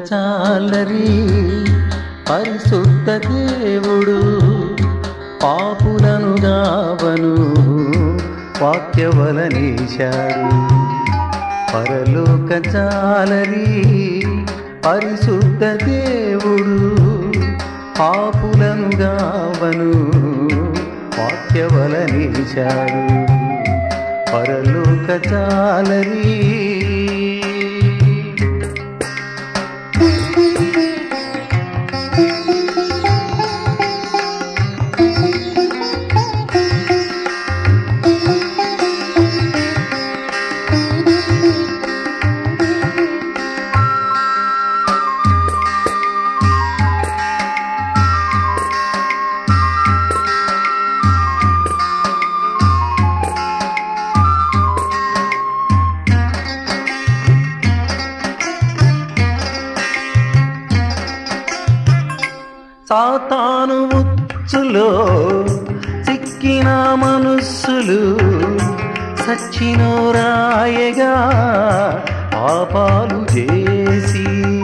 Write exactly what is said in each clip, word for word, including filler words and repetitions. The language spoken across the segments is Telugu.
చాలరి పరిశుద్ధ దేవుడు పాపులను గావను వాక్యవలనేశాడు. పరలోక చాలరి పరిశుద్ధ దేవుడు పాపులను గావను వాక్యవలనేశాడు. పరలోక చాలరి సాతాను ఉచ్చులో చిక్కిన మనుస్సులు సచ్చినో రాయగా పాపాలు చేసి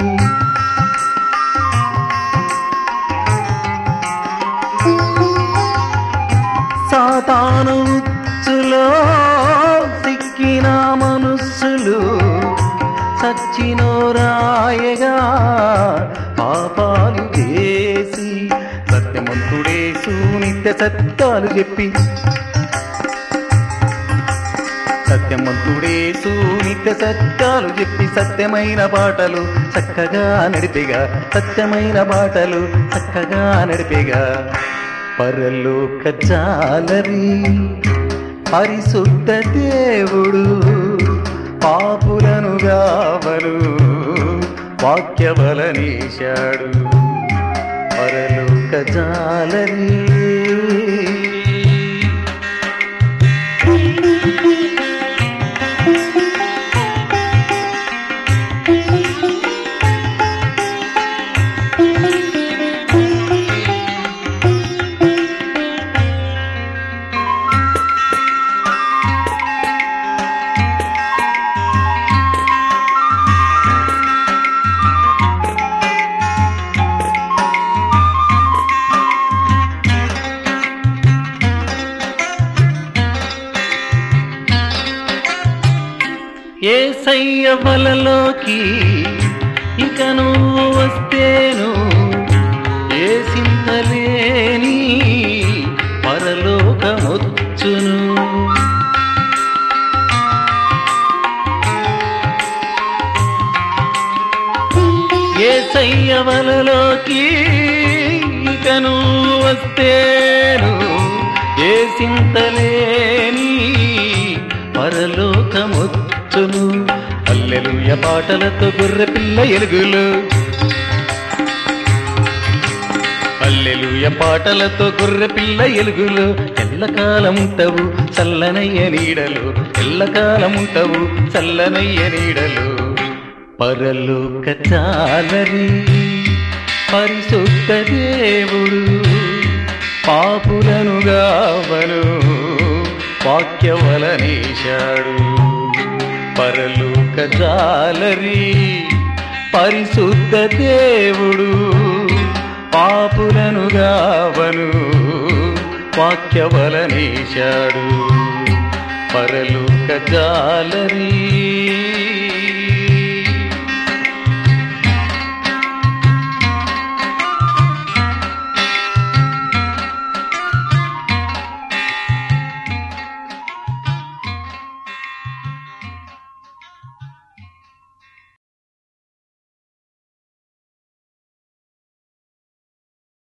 సాతాను ఉచ్చులో చిక్కిన మనుస్సులు సచ్చినో రాయగా పాపాలు చేసి సత్యమంతుడేసు నిత్య సత్యాలు చెప్పి సత్యమంతుడేసు నిత్య సత్యాలు చెప్పి సత్యమైన బాటలు చక్కగా నడిపిగా సత్యమైన బాటలు చక్కగా నడిపిగా పరలోక చాలరి పరిశుద్ధ దేవుడు పాపులను గావను వాక్యవలనేశాడు. పరలోక చాలరి యేసయ్య వలలోకి ఇక నువ్వు వస్తేను ఏ చింతలేని పరలోకమొచ్చును. యేసయ్య వలలోకి ఇక నువ్వు వస్తేను ఏ చింతలేని పరలోకమొచ్చును. హల్లెలూయ పాటలతో గొర్రె పిల్ల ఎలుగులు హల్లెలూయ పాటలతో గొర్రె పిల్ల ఎలుగులు ఎల్లకాలముంటవు చల్లనయ్య నీడలు ఎల్లకాలముంటవు చల్లనయ్య నీడలు. పరలోక చాలరి పరిశుద్ధ దేవుడు పాపులను గావను వాక్యవలనేశాడు. పరలోక చాలరి పరిశుద్ధ దేవుడు పాపులను గావను వాక్యవలనేశాడు. పరలోక చాలరి